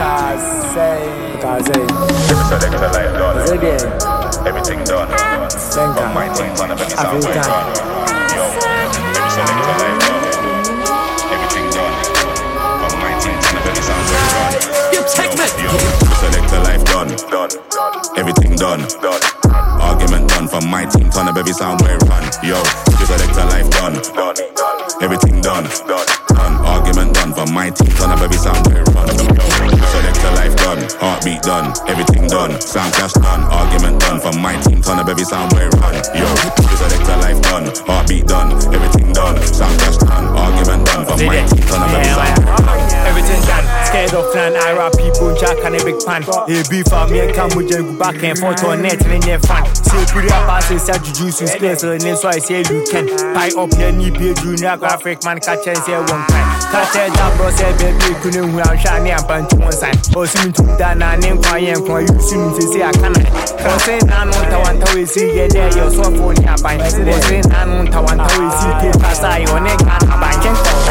Selector life done. Everything done. From my team on a baby sound way run. Yo, every selector life done. Everything done. From my team on a baby sound way run. Yo, selector life done. Everything done. Argument done. From my team on a baby sound way run. Yo, selector life done. Everything done. Argument done. From my team on a baby sound way run. Selector life done. Heartbeat done. Everything done. Sound clash done. Argument done. From my team turn up every sound where run. Yo, selector life done. Heartbeat done. Everything done. Sound clash done. Argument done. From my team turn up every sound where run. Everything done. Scared of none. I rap people jack and a big pan. Hey, beef for me and come with you back and forth on net and then fun. Say pretty up as I said you juice and skills so that's why I say you can. Pie up your knee page junior graphic man catch and say one time. Catch a job bro say baby couldn't win out shiny and punch one side. Or seem to that name quiet and you seem to say I can't. Or say I want to see you there your soft phone here by. Or say I want to see you pass I on it can bank.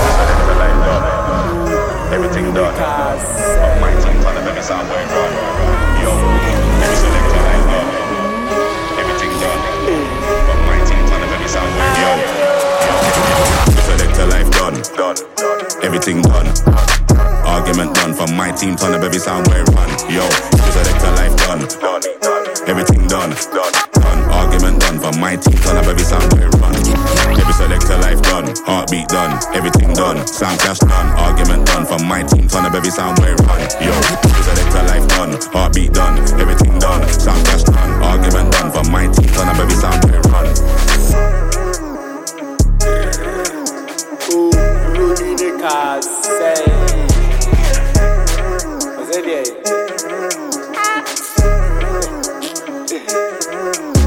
Everything done. From my team on a baby sound way run. Yo, every selector life done. Everything done. From my team on a baby sound way run. Yo, selector life done. Everything done. Argument done. From my team turn a baby sound way run. Yo, selector life done. Everything done. Argument done. From my team turn a baby sound way run. Every selector life done. Heartbeat done. Everything done. Sound clash done. Argument done. From my team turn a baby sound way run. Yo, selector life done. Heartbeat done. Everything done. Sound clash done. Argument done. From my team turn a baby sound way run. Was it